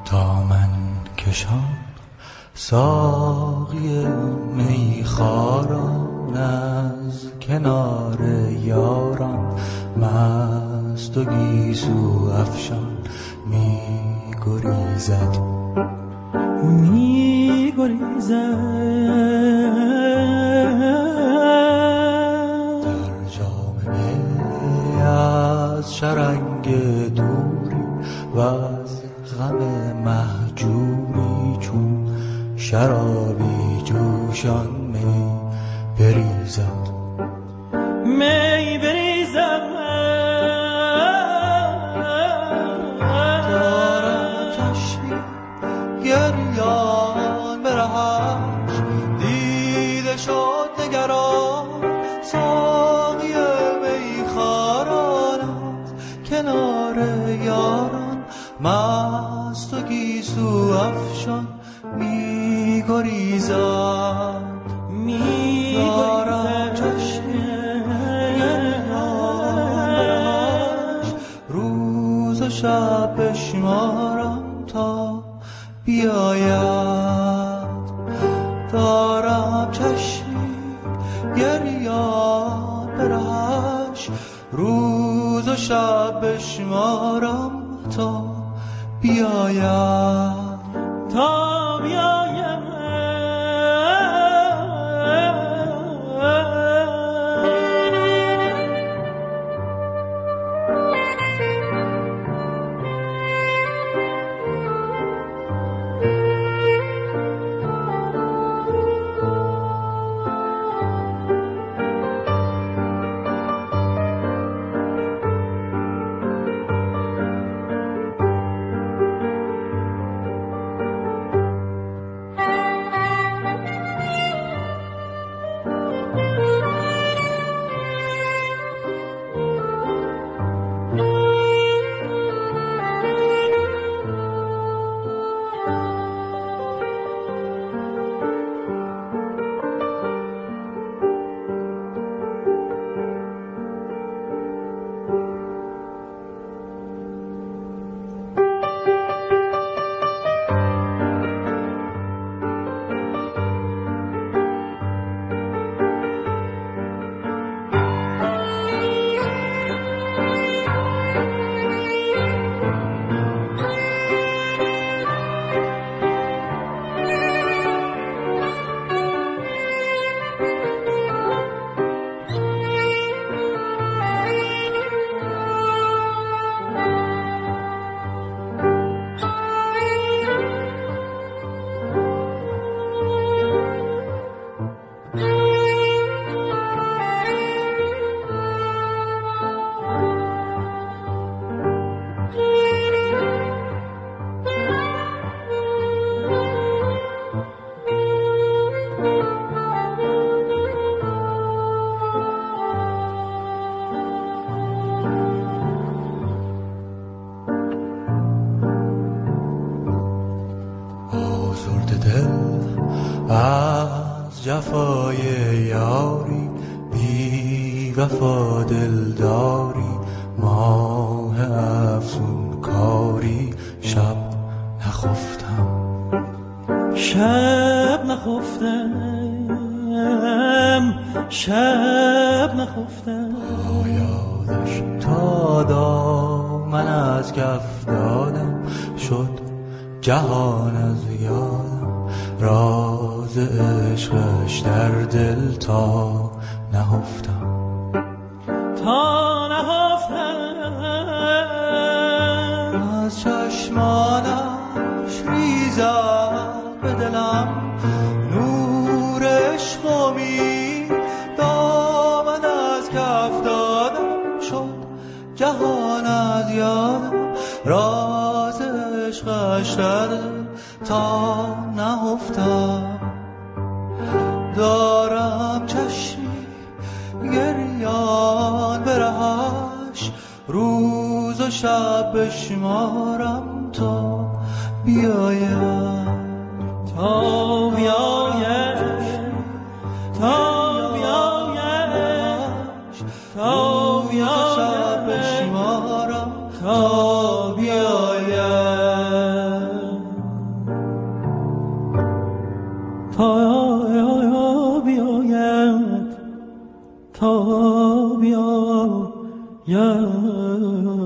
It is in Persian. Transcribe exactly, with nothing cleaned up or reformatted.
دامن کشان ساقی میخواران از کنار یاران مست و گیسو افشان می گریزد می گریزد در جام می از شرنگ دوری و از غم مهجوری چون شرابی جوشان می بریزد می بریزد دارم چشمی گریان به رهش دیده شد نگران ساقی میخواران کنار یاران مست و گیسو افشان می گریزد می دارم چشمی گریانش روز و شب بشمارم تا بیاید دارم چشمی گریان برهش روز و شب بشمارم تا بیاید تا بیاید از جفای یاری بی وفا دلداری ماه افسون کاری شب نخفتم شب نخفتم شب نخفتم با یادش تا دامن از کف دادم شد جهان از یادم راز عشقش در دل تا نهفتم تا نهفتم از چشمانش ریزد به دلم نور عشق امید دامن از کف دادم شد جهان از یادم راز عشقش در دل تا نهفتم دارم چشمی گریان به رهش روز و شب بشمارم تا بیاید تا بیاید تا بیاید تا بیاید شب بشمارم تا بیاید تا بیاید تا بیاید